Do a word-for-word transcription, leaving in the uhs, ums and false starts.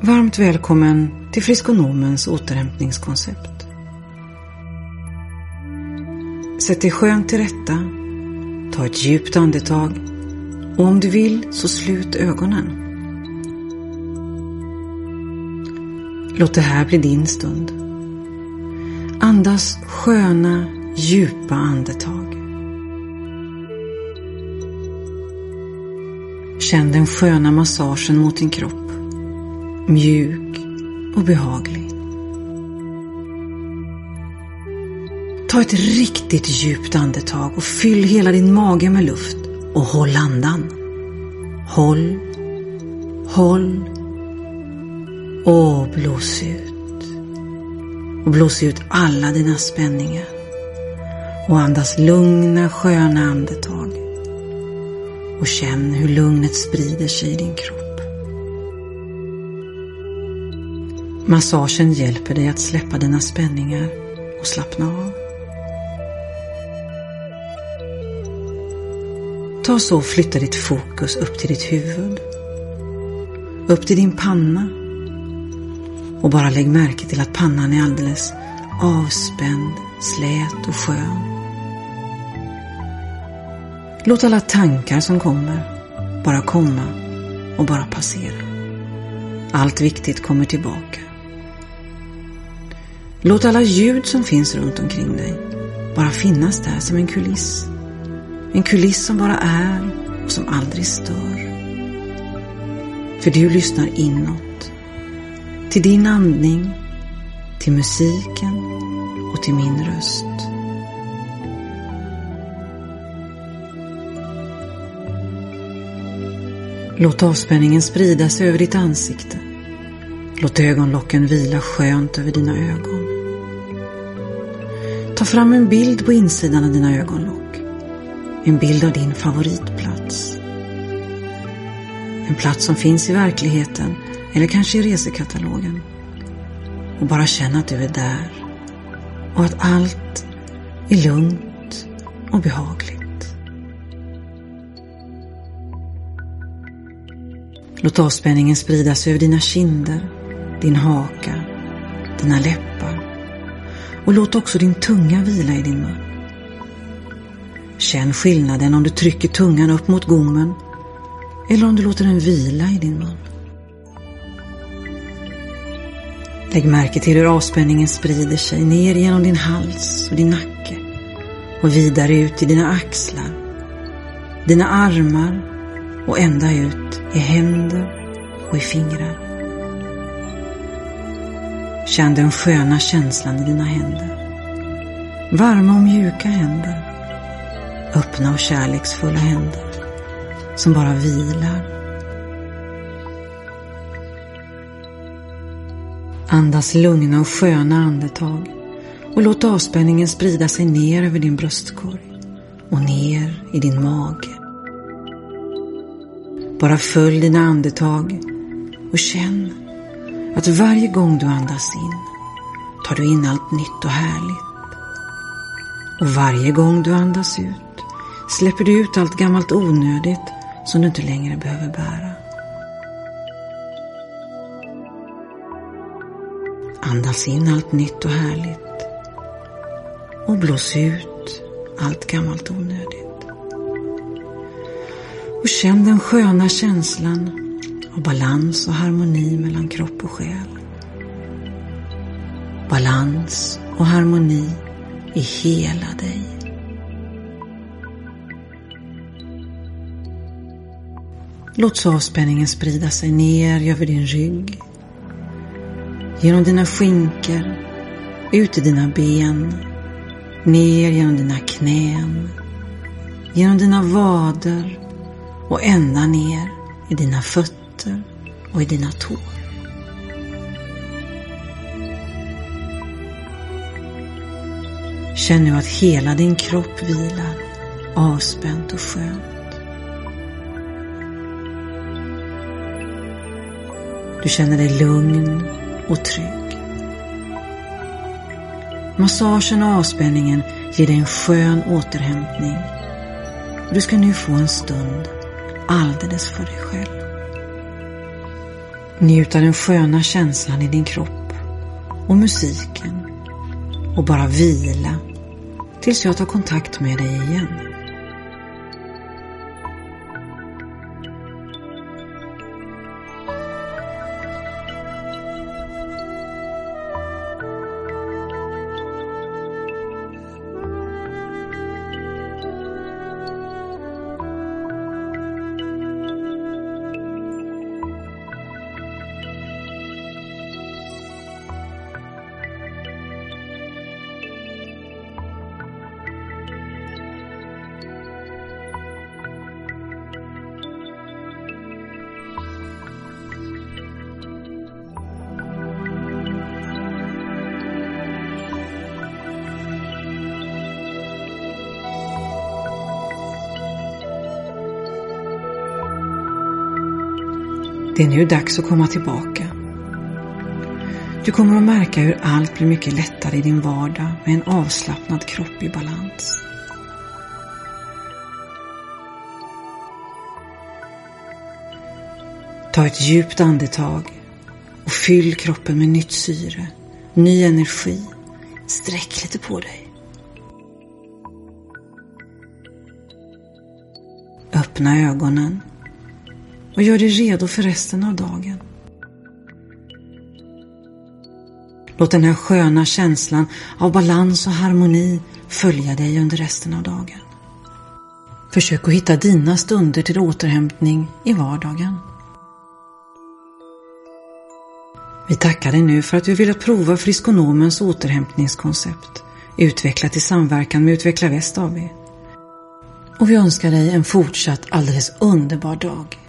Varmt välkommen till Friskonomens återhämtningskoncept. Sätt dig skönt till rätta, ta ett djupt andetag och om du vill så slut ögonen. Låt det här bli din stund. Andas sköna, djupa andetag. Känn den sköna massagen mot din kropp. Mjuk och behaglig. Ta ett riktigt djupt andetag och fyll hela din mage med luft och håll andan. Håll, håll och blås ut. Och blås ut alla dina spänningar. Och andas lugna, sköna andetag. Och känn hur lugnet sprider sig i din kropp. Massagen hjälper dig att släppa dina spänningar och slappna av. Ta så och flytta ditt fokus upp till ditt huvud. Upp till din panna. Och bara lägg märke till att pannan är alldeles avspänd, slät och skön. Låt alla tankar som kommer bara komma och bara passera. Allt viktigt kommer tillbaka. Låt alla ljud som finns runt omkring dig bara finnas där som en kuliss. En kuliss som bara är och som aldrig stör. För du lyssnar inåt. Till din andning, till musiken och till min röst. Låt avspänningen sprida sig över ditt ansikte. Låt ögonlocken vila skönt över dina ögon. Ta fram en bild på insidan av dina ögonlock. En bild av din favoritplats. En plats som finns i verkligheten eller kanske i resekatalogen. Och bara känna att du är där. Och att allt är lugnt och behagligt. Låt avspänningen sprida sig över dina kinder, din haka, dina läppar. Och låt också din tunga vila i din mun. Känn skillnaden om du trycker tungan upp mot gommen eller om du låter den vila i din mun. Lägg märke till hur avspänningen sprider sig ner genom din hals och din nacke och vidare ut i dina axlar, dina armar och ända ut i händer och i fingrar. Känn den sköna känslan i dina händer. Varma och mjuka händer. Öppna och kärleksfulla händer som bara vilar. Andas lugna och sköna andetag och låt avspänningen sprida sig ner över din bröstkorg och ner i din mage. Bara följ dina andetag och känn att varje gång du andas in tar du in allt nytt och härligt. Och varje gång du andas ut släpper du ut allt gammalt onödigt som du inte längre behöver bära. Andas in allt nytt och härligt och blås ut allt gammalt onödigt. Och känn den sköna känslan av balans och harmoni mellan kropp och själ. Balans och harmoni i hela dig. Låt så avspänningen sprida sig ner över din rygg, genom dina skinkor, ut i dina ben, ner genom dina knän, genom dina vader och ända ner i dina fötter och i dina tår. Känn nu att hela din kropp vilar avspänt och skönt. Du känner dig lugn och trygg. Massagen och avspänningen ger dig en skön återhämtning. Du ska nu få en stund alldeles för dig själv. Njut av den sköna känslan i din kropp och musiken och bara vila tills jag tar kontakt med dig igen. Det är nu dags att komma tillbaka. Du kommer att märka hur allt blir mycket lättare i din vardag med en avslappnad kropp i balans. Ta ett djupt andetag och fyll kroppen med nytt syre, ny energi. Sträck lite på dig. Öppna ögonen och gör dig redo för resten av dagen. Låt den här sköna känslan av balans och harmoni följa dig under resten av dagen. Försök att hitta dina stunder till återhämtning i vardagen. Vi tackar dig nu för att du vill prova Friskonomens återhämtningskoncept, utvecklat i samverkan med Utveckla Väst A B. Och vi önskar dig en fortsatt alldeles underbar dag.